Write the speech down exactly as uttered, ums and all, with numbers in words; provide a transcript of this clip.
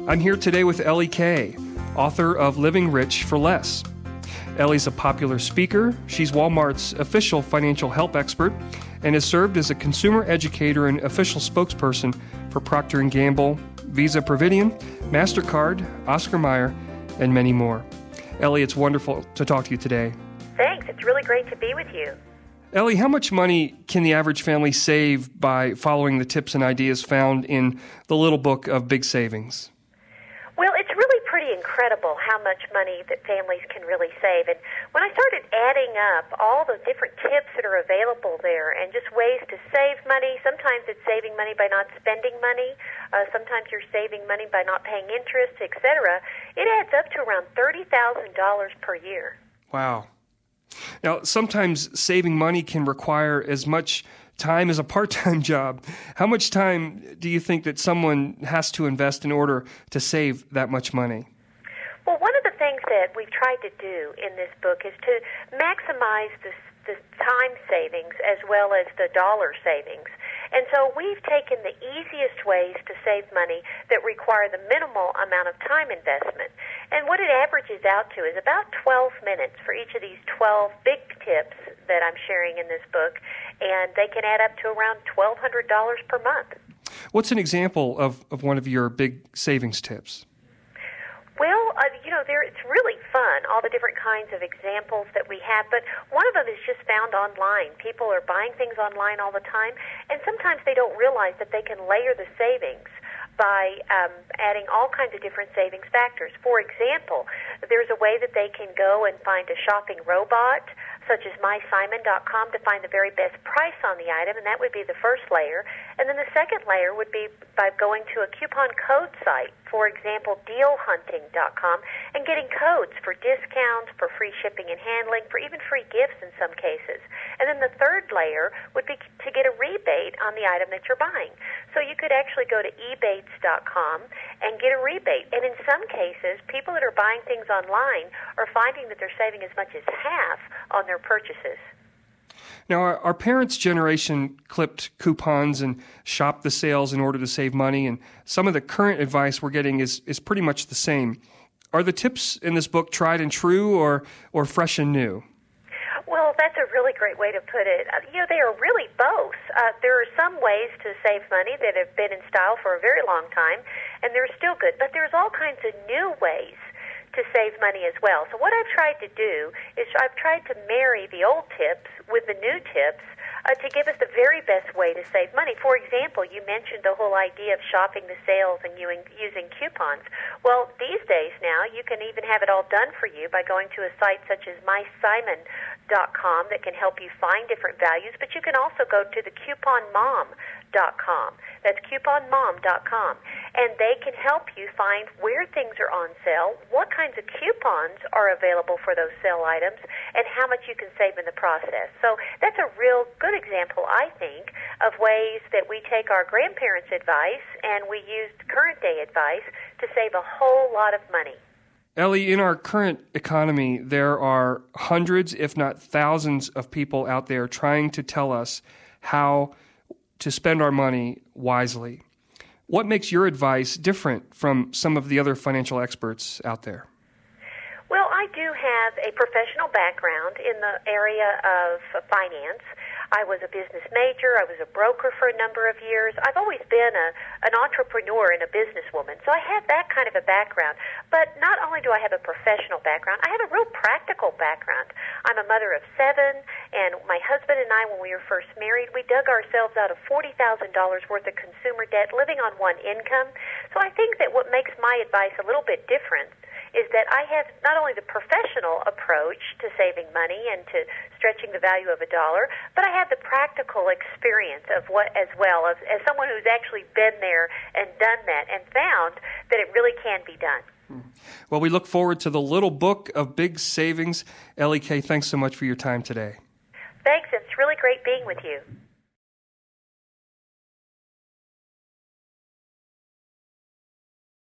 I'm here today with Ellie Kay, author of Living Rich for Less. Ellie's a popular speaker. She's Walmart's official financial help expert and has served as a consumer educator and official spokesperson for Procter and Gamble, Visa Providian, MasterCard, Oscar Mayer, and many more. Ellie, it's wonderful to talk to you today. Thanks. It's really great to be with you. Ellie, how much money can the average family save by following the tips and ideas found in the little book of Big Savings? Well, it's really pretty incredible how much money that families can really save. And when I started adding up all the different tips that are available there and just ways to save money, sometimes it's saving money by not spending money, uh, sometimes you're saving money by not paying interest, et cetera, it adds up to around thirty thousand dollars per year. Wow. Now, sometimes saving money can require as much time as a part-time job. How much time do you think that someone has to invest in order to save that much money? Well, one of the things that we've tried to do in this book is to maximize the, the time savings as well as the dollar savings. And so we've taken the easiest ways to save money that require the minimal amount of time investment. And what it averages out to is about twelve minutes for each of these twelve big tips that I'm sharing in this book, and they can add up to around twelve hundred dollars per month. What's an example of, of one of your big savings tips? Well, uh, you know, there, it's really fun, all the different kinds of examples that we have, but one of them is just found online. People are buying things online all the time, and sometimes they don't realize that they can layer the savings by um, adding all kinds of different savings factors. For example, there's a way that they can go and find a shopping robot, such as my simon dot com, to find the very best price on the item, and that would be the first layer. And then the second layer would be by going to a coupon code site, for example, deal hunting dot com, and getting codes for discounts, for free shipping and handling, for even free gifts in some cases. And then the third layer would be to get a rebate on the item that you're buying. So you could actually go to ebates dot com and get a rebate. And in some cases, people that are buying things online are finding that they're saving as much as half on their purchases. Now, our, our parents' generation clipped coupons and shopped the sales in order to save money, and some of the current advice we're getting is, is pretty much the same. Are the tips in this book tried and true or, or fresh and new? Well, that's a really great way to put it. Uh, you know, they are really both. Uh, there are some ways to save money that have been in style for a very long time, and they're still good. But there's all kinds of new ways to save money as well. So what I've tried to do is I've tried to marry the old tips with the new tips uh, to give us the very best way to save money. For example, you mentioned the whole idea of shopping the sales and using, using coupons. Well, these days now, you can even have it all done for you by going to a site such as my simon dot com that can help you find different values, but you can also go to the coupon mom dot com. That's coupon mom dot com. And they can help you find where things are on sale, what kinds of coupons are available for those sale items, and how much you can save in the process. So that's a real good example, I think, of ways that we take our grandparents' advice and we use current day advice to save a whole lot of money. Ellie, in our current economy, there are hundreds, if not thousands, of people out there trying to tell us how to spend our money wisely. What makes your advice different from some of the other financial experts out there? Well, I do have a professional background in the area of finance. I was a business major. I was a broker for a number of years. I've always been a, an entrepreneur and a businesswoman, so I have that kind of a background. But not only do I have a professional background, I have a real practical background. I'm a mother of seven, and my husband and I, when we were first married, we dug ourselves out of forty thousand dollars worth of consumer debt living on one income. So I think that what makes my advice a little bit different is that I have not only the professional approach to saving money and to stretching the value of a dollar, but I have the practical experience of what as well as, as someone who's actually been there and done that and found that it really can be done. Well, we look forward to the little book of Big Savings. Ellie Kay, thanks so much for your time today. Thanks. It's really great being with you.